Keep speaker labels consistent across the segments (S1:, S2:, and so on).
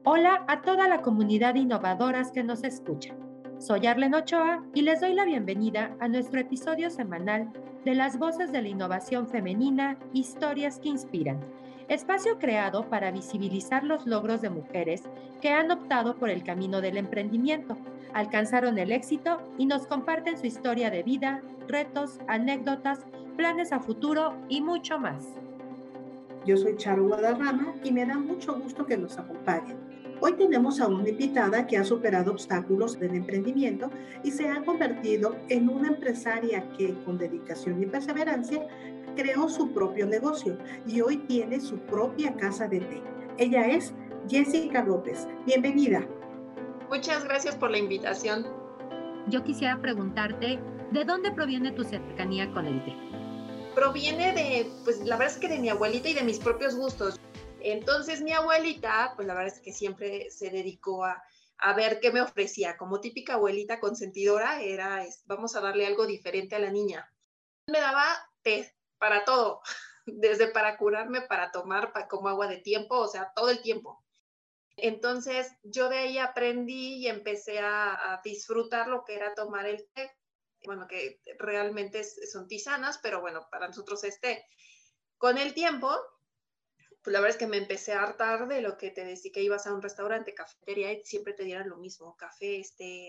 S1: Hola a toda la comunidad de innovadoras que nos escucha. Soy Arlen Ochoa y les doy la bienvenida a nuestro episodio semanal de Las Voces de la Innovación Femenina, Historias que Inspiran, espacio creado para visibilizar los logros de mujeres que han optado por el camino del emprendimiento, alcanzaron el éxito y nos comparten su historia de vida, retos, anécdotas, planes a futuro y mucho más.
S2: Yo soy Charo Guadarrama y me da mucho gusto que nos acompañen. Hoy tenemos a una invitada que ha superado obstáculos del emprendimiento y se ha convertido en una empresaria que, con dedicación y perseverancia, creó su propio negocio y hoy tiene su propia casa de té. Ella es Jessica López. Bienvenida.
S3: Muchas gracias por la invitación.
S1: Yo quisiera preguntarte, ¿de dónde proviene tu cercanía con el té?
S3: Proviene pues la verdad es que de mi abuelita y de mis propios gustos. Entonces mi abuelita, pues la verdad es que siempre se dedicó a ver qué me ofrecía. Como típica abuelita consentidora, vamos a darle algo diferente a la niña. Me daba té para todo, desde para curarme, para tomar, como agua de tiempo, o sea, todo el tiempo. Entonces yo de ahí aprendí y empecé a disfrutar lo que era tomar el té. Bueno, que realmente son tisanas, pero bueno, para nosotros es té. Con el tiempo, pues la verdad es que me empecé a hartar de lo que te decía, que ibas a un restaurante, cafetería, y siempre te dieran lo mismo, café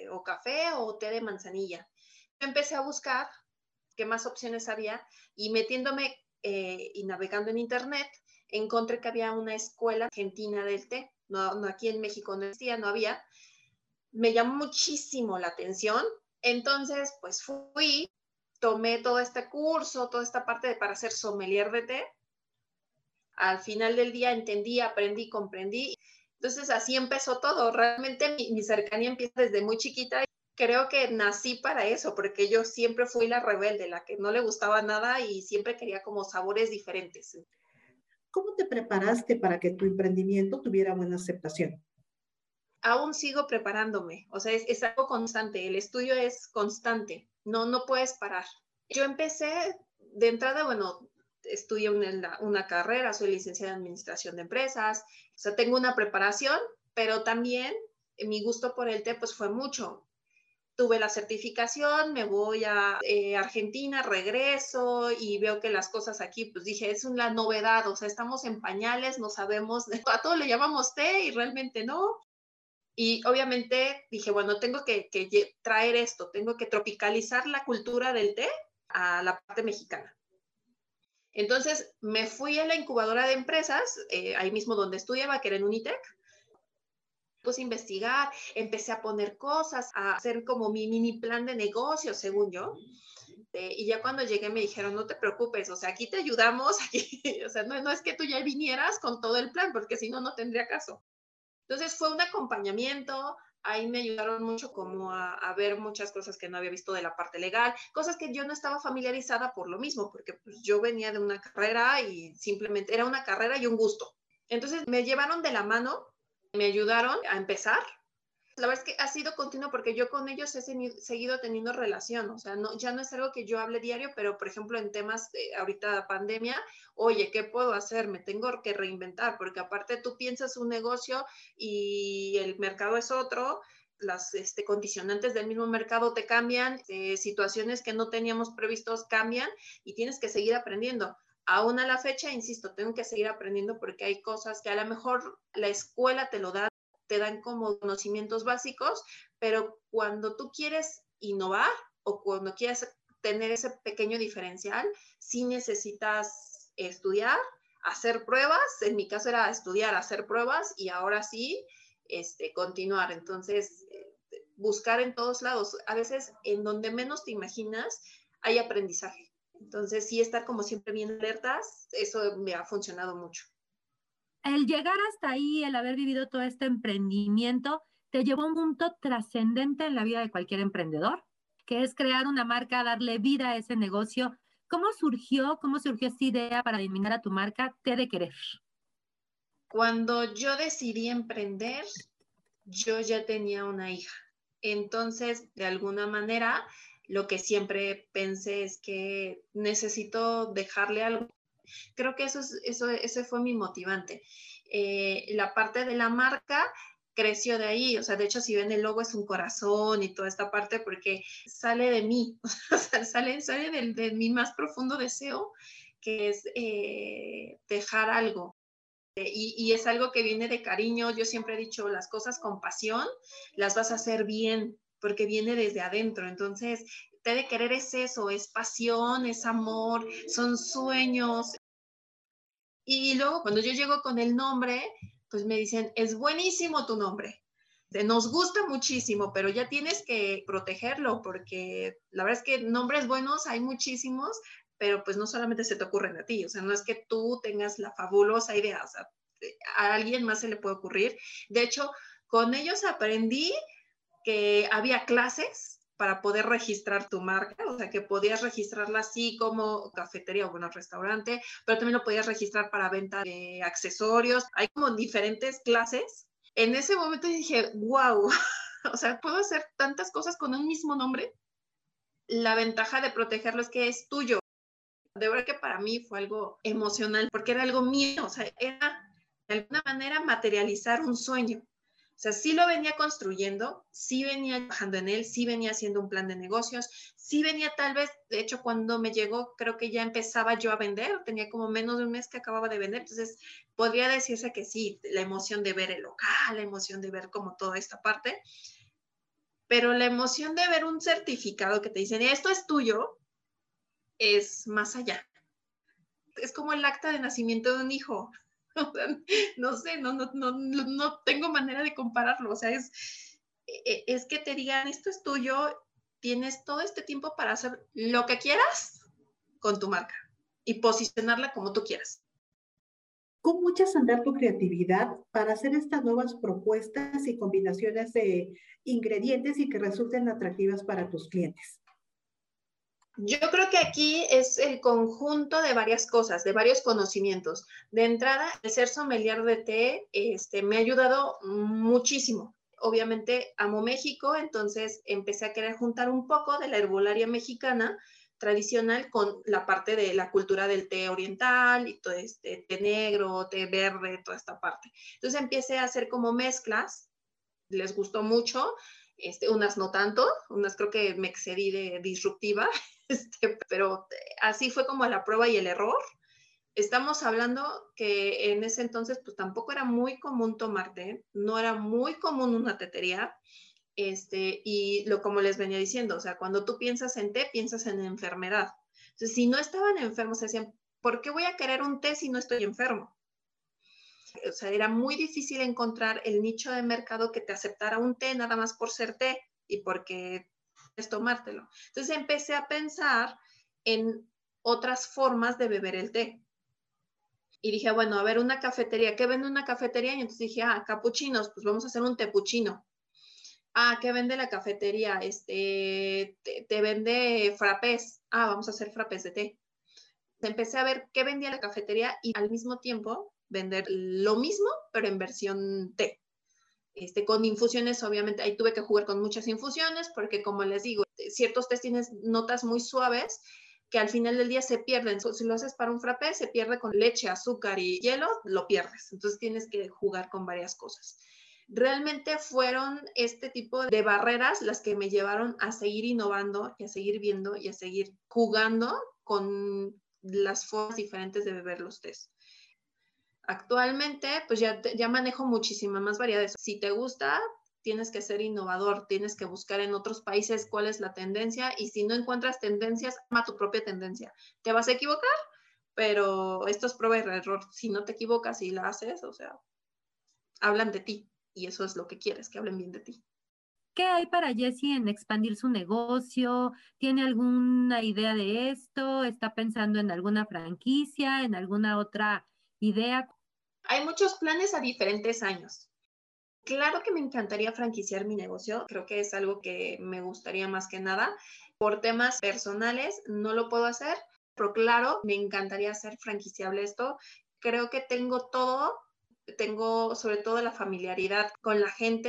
S3: o té de manzanilla. Empecé a buscar qué más opciones había y metiéndome y navegando en internet, encontré que había una escuela argentina del té. No, aquí en México no existía, no había. Me llamó muchísimo la atención. Entonces, pues fui, tomé todo este curso, toda esta parte para ser sommelier de té. Al final del día entendí, aprendí, comprendí. Entonces, así empezó todo. Realmente mi cercanía empieza desde muy chiquita. Creo que nací para eso, porque yo siempre fui la rebelde, la que no le gustaba nada y siempre quería como sabores diferentes.
S2: ¿Cómo te preparaste para que tu emprendimiento tuviera buena aceptación?
S3: Aún sigo preparándome, o sea, es algo constante, el estudio es constante, no puedes parar. Yo empecé de entrada, bueno, estudié una carrera, soy licenciada en Administración de Empresas, o sea, tengo una preparación, pero también mi gusto por el té pues fue mucho. Tuve la certificación, me voy a Argentina, regreso y veo que las cosas aquí, pues dije, es una novedad, o sea, estamos en pañales, no sabemos, a todo le llamamos té y realmente no. Y obviamente dije, bueno, tengo que traer esto, tengo que tropicalizar la cultura del té a la parte mexicana. Entonces me fui a la incubadora de empresas, ahí mismo donde estudiaba, que era en Unitec. Puse a investigar, empecé a poner cosas, a hacer como mi mini plan de negocio, según yo. Y ya cuando llegué me dijeron, no te preocupes, o sea, aquí te ayudamos, aquí, o sea, no es que tú ya vinieras con todo el plan, porque si no, no tendría caso. Entonces fue un acompañamiento, ahí me ayudaron mucho como a ver muchas cosas que no había visto de la parte legal, cosas que yo no estaba familiarizada por lo mismo, porque pues, yo venía de una carrera y simplemente era una carrera y un gusto. Entonces me llevaron de la mano, me ayudaron a empezar. La verdad es que ha sido continuo porque yo con ellos he seguido teniendo relación, o sea, ya no es algo que yo hable diario, pero por ejemplo en temas de ahorita pandemia, oye, ¿qué puedo hacer? Me tengo que reinventar, porque aparte tú piensas un negocio y el mercado es otro, las condicionantes del mismo mercado te cambian, situaciones que no teníamos previstos cambian y tienes que seguir aprendiendo. Aún a la fecha, insisto, tengo que seguir aprendiendo porque hay cosas que a lo mejor la escuela te dan como conocimientos básicos, pero cuando tú quieres innovar o cuando quieres tener ese pequeño diferencial, sí necesitas estudiar, hacer pruebas. En mi caso era estudiar, hacer pruebas y ahora sí continuar. Entonces, buscar en todos lados. A veces en donde menos te imaginas hay aprendizaje. Entonces, sí estar como siempre bien alertas, eso me ha funcionado mucho.
S1: El llegar hasta ahí, el haber vivido todo este emprendimiento, te llevó a un punto trascendente en la vida de cualquier emprendedor, que es crear una marca, darle vida a ese negocio. ¿Cómo surgió? ¿Cómo surgió esta idea para eliminar a tu marca Té de Querer?
S3: Cuando yo decidí emprender, yo ya tenía una hija. Entonces, de alguna manera, lo que siempre pensé es que necesito dejarle algo. Creo que ese fue mi motivante. La parte de la marca creció de ahí, o sea, de hecho, si ven el logo es un corazón y toda esta parte porque sale de mí, o sea, sale de mi más profundo deseo, que es dejar algo. Y es algo que viene de cariño. Yo siempre he dicho, las cosas con pasión las vas a hacer bien, porque viene desde adentro. Entonces, te de querer es eso, es pasión, es amor, son sueños. Y luego cuando yo llego con el nombre, pues me dicen, es buenísimo tu nombre. Nos gusta muchísimo, pero ya tienes que protegerlo porque la verdad es que nombres buenos hay muchísimos, pero pues no solamente se te ocurren a ti, o sea, no es que tú tengas la fabulosa idea, o sea, a alguien más se le puede ocurrir. De hecho, con ellos aprendí que había clases para poder registrar tu marca, o sea, que podías registrarla así como cafetería o bueno, restaurante, pero también lo podías registrar para venta de accesorios. Hay como diferentes clases. En ese momento dije, wow, o sea, puedo hacer tantas cosas con un mismo nombre. La ventaja de protegerlo es que es tuyo. De verdad que para mí fue algo emocional porque era algo mío, o sea, era de alguna manera materializar un sueño. O sea, sí lo venía construyendo, sí venía trabajando en él, sí venía haciendo un plan de negocios, sí venía tal vez, de hecho, cuando me llegó, creo que ya empezaba yo a vender, tenía como menos de un mes que acababa de vender, entonces podría decirse que sí, la emoción de ver el local, la emoción de ver como toda esta parte, pero la emoción de ver un certificado que te dicen, esto es tuyo, es más allá. Es como el acta de nacimiento de un hijo. No sé, no tengo manera de compararlo. O sea, es que te digan, esto es tuyo, tienes todo este tiempo para hacer lo que quieras con tu marca y posicionarla como tú quieras.
S2: ¿Cómo echas a andar tu creatividad para hacer estas nuevas propuestas y combinaciones de ingredientes y que resulten atractivas para tus clientes?
S3: Yo creo que aquí es el conjunto de varias cosas, de varios conocimientos. De entrada, el ser sommelier de té me ha ayudado muchísimo. Obviamente amo México, entonces empecé a querer juntar un poco de la herbolaria mexicana tradicional con la parte de la cultura del té oriental y todo té negro, té verde, toda esta parte. Entonces empecé a hacer como mezclas, les gustó mucho, unas no tanto, unas creo que me excedí de disruptiva, pero así fue como la prueba y el error. Estamos hablando que en ese entonces pues tampoco era muy común tomar té, no era muy común una tetería, y como les venía diciendo, o sea, cuando tú piensas en té, piensas en enfermedad. Entonces, si no estaban enfermos, decían, ¿por qué voy a querer un té si no estoy enfermo? O sea, era muy difícil encontrar el nicho de mercado que te aceptara un té nada más por ser té y porque es tomártelo. Entonces empecé a pensar en otras formas de beber el té. Y dije, bueno, a ver, una cafetería, ¿qué vende una cafetería? Y entonces dije, capuchinos, pues vamos a hacer un tepuchino. ¿Qué vende la cafetería? Te vende frappés. Vamos a hacer frappés de té. Empecé a ver qué vendía la cafetería y al mismo tiempo vender lo mismo, pero en versión té. Con infusiones, obviamente, ahí tuve que jugar con muchas infusiones porque, como les digo, ciertos tés tienen notas muy suaves que al final del día se pierden. Si lo haces para un frappé, se pierde con leche, azúcar y hielo, lo pierdes. Entonces tienes que jugar con varias cosas. Realmente fueron este tipo de barreras las que me llevaron a seguir innovando y a seguir viendo y a seguir jugando con las formas diferentes de beber los tés. Actualmente, pues ya manejo muchísima más variedades. Si te gusta, tienes que ser innovador, tienes que buscar en otros países cuál es la tendencia y si no encuentras tendencias, arma tu propia tendencia. Te vas a equivocar, pero esto es prueba y error. Si no te equivocas y la haces, o sea, hablan de ti y eso es lo que quieres, que hablen bien de ti.
S1: ¿Qué hay para Jessie en expandir su negocio? ¿Tiene alguna idea de esto? ¿Está pensando en alguna franquicia, en alguna otra idea?
S3: Hay muchos planes a diferentes años. Claro que me encantaría franquiciar mi negocio, creo que es algo que me gustaría más que nada. Por temas personales no lo puedo hacer, pero claro, me encantaría hacer franquiciable esto. Creo que tengo todo, tengo sobre todo la familiaridad con la gente,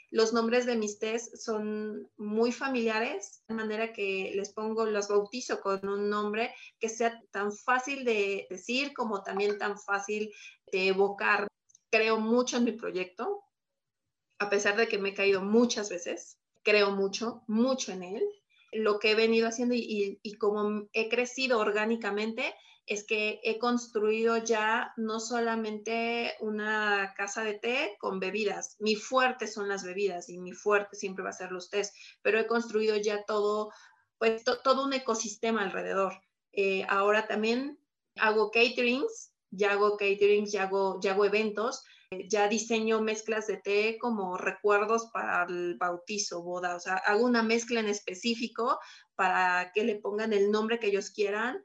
S3: Los nombres de mis tés son muy familiares, de manera que los bautizo con un nombre que sea tan fácil de decir como también tan fácil de evocar. Creo mucho en mi proyecto, a pesar de que me he caído muchas veces, creo mucho, mucho en él. Lo que he venido haciendo y como he crecido orgánicamente, es que he construido ya no solamente una casa de té con bebidas. Mi fuerte son las bebidas y mi fuerte siempre va a ser los tés, pero he construido ya todo, pues todo un ecosistema alrededor. Ahora también hago caterings, ya hago eventos, ya diseño mezclas de té como recuerdos para el bautizo, boda, o sea, hago una mezcla en específico para que le pongan el nombre que ellos quieran.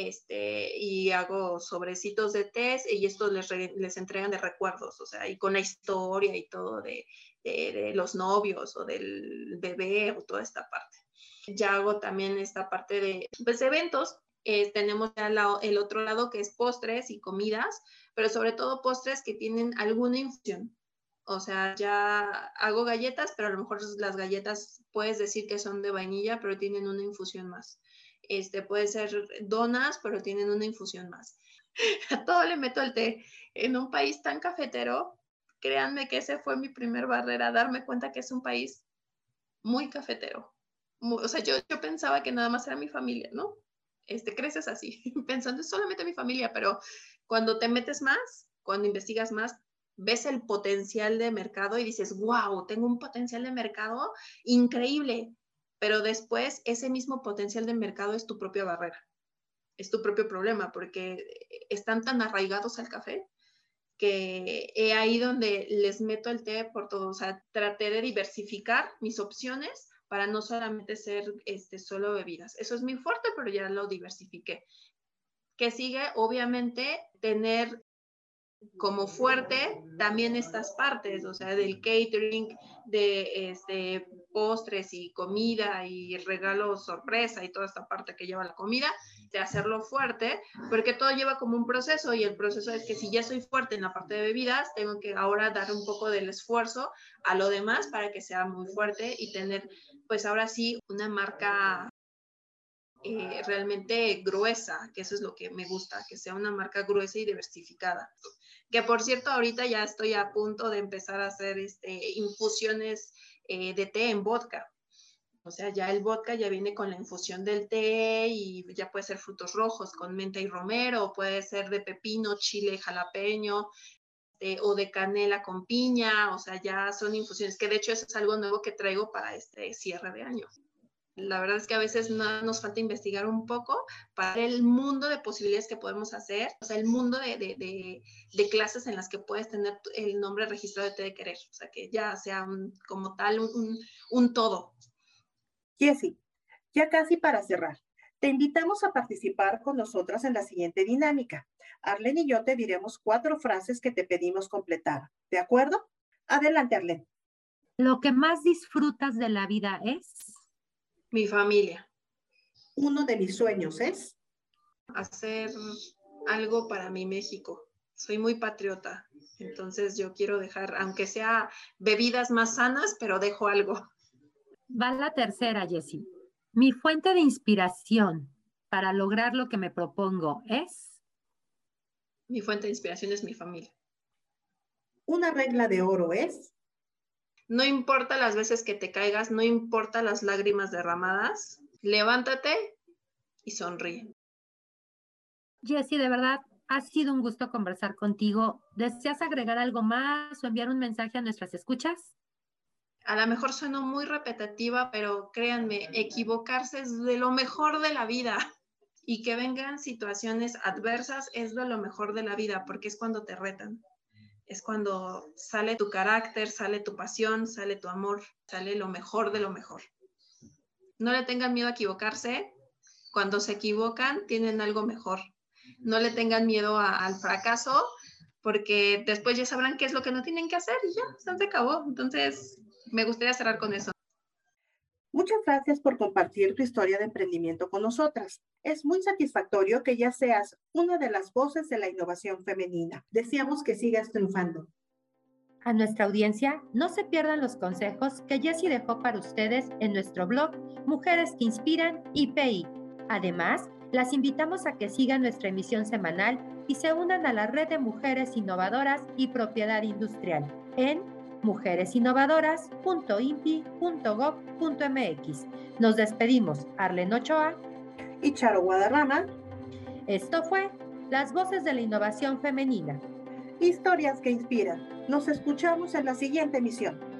S3: Y hago sobrecitos de té y estos les entregan de recuerdos, o sea, y con la historia y todo de los novios o del bebé o toda esta parte. Ya hago también esta parte de pues, eventos. Tenemos ya el otro lado que es postres y comidas, pero sobre todo postres que tienen alguna infusión. O sea, ya hago galletas, pero a lo mejor las galletas puedes decir que son de vainilla, pero tienen una infusión más. Puede ser donas, pero tienen una infusión más. A todo le meto el té. En un país tan cafetero, créanme que ese fue mi primer barrera, darme cuenta que es un país muy cafetero. O sea, yo pensaba que nada más era mi familia, ¿no? Creces así, pensando solamente mi familia, pero cuando te metes más, cuando investigas más, ves el potencial de mercado y dices, wow, tengo un potencial de mercado increíble, pero después ese mismo potencial de mercado es tu propia barrera, es tu propio problema, porque están tan arraigados al café que he ahí donde les meto el té por todo, o sea, traté de diversificar mis opciones para no solamente ser solo bebidas. Eso es muy fuerte, pero ya lo diversifiqué. Que sigue, obviamente, tener como fuerte también estas partes, o sea, del catering, de postres y comida y regalos sorpresa y toda esta parte que lleva la comida, de hacerlo fuerte, porque todo lleva como un proceso y el proceso es que si ya soy fuerte en la parte de bebidas, tengo que ahora dar un poco del esfuerzo a lo demás para que sea muy fuerte y tener, pues ahora sí, una marca realmente gruesa, que eso es lo que me gusta, que sea una marca gruesa y diversificada. Que por cierto, ahorita ya estoy a punto de empezar a hacer infusiones de té en vodka. O sea, ya el vodka ya viene con la infusión del té y ya puede ser frutos rojos con menta y romero, o puede ser de pepino, chile, jalapeño, o de canela con piña. O sea, ya son infusiones, que de hecho eso es algo nuevo que traigo para este cierre de año. La verdad es que a veces nos falta investigar un poco para el mundo de posibilidades que podemos hacer, o sea, el mundo de clases en las que puedes tener el nombre registrado de té de querer, o sea, que ya sea como tal un todo.
S2: Jessie, ya casi para cerrar, te invitamos a participar con nosotras en la siguiente dinámica. Arlene y yo te diremos 4 frases que te pedimos completar. ¿De acuerdo? Adelante, Arlene.
S1: Lo que más disfrutas de la vida es
S3: Mi familia.
S2: Uno de mis sueños es
S3: hacer algo para mi México. Soy muy patriota, entonces yo quiero dejar, aunque sea bebidas más sanas, pero dejo algo.
S1: Va la tercera, Jessie. Mi fuente de inspiración para lograr lo que me propongo es
S3: Mi fuente de inspiración es mi familia.
S2: una regla de oro es
S3: no importa las veces que te caigas, no importa las lágrimas derramadas, levántate y sonríe.
S1: Jessie, de verdad, ha sido un gusto conversar contigo. ¿Deseas agregar algo más o enviar un mensaje a nuestras escuchas?
S3: A lo mejor sueno muy repetitiva, pero créanme, equivocarse es de lo mejor de la vida. Y que vengan situaciones adversas es de lo mejor de la vida, porque es cuando te retan. Es cuando sale tu carácter, sale tu pasión, sale tu amor, sale lo mejor de lo mejor. No le tengan miedo a equivocarse. Cuando se equivocan, tienen algo mejor. No le tengan miedo al fracaso, porque después ya sabrán qué es lo que no tienen que hacer y ya, se acabó. Entonces, me gustaría cerrar con eso.
S2: Muchas gracias por compartir tu historia de emprendimiento con nosotras. Es muy satisfactorio que ya seas una de las voces de la innovación femenina. Deseamos que sigas triunfando.
S1: A nuestra audiencia, no se pierdan los consejos que Jessie dejó para ustedes en nuestro blog Mujeres que Inspiran IPI. Además, las invitamos a que sigan nuestra emisión semanal y se unan a la red de mujeres innovadoras y propiedad industrial en mujeresinnovadoras.inpi.gov.mx. Nos despedimos, Arlen Ochoa
S2: y Charo Guadarrama.
S1: Esto fue Las Voces de la Innovación Femenina.
S2: Historias que inspiran. Nos escuchamos en la siguiente emisión.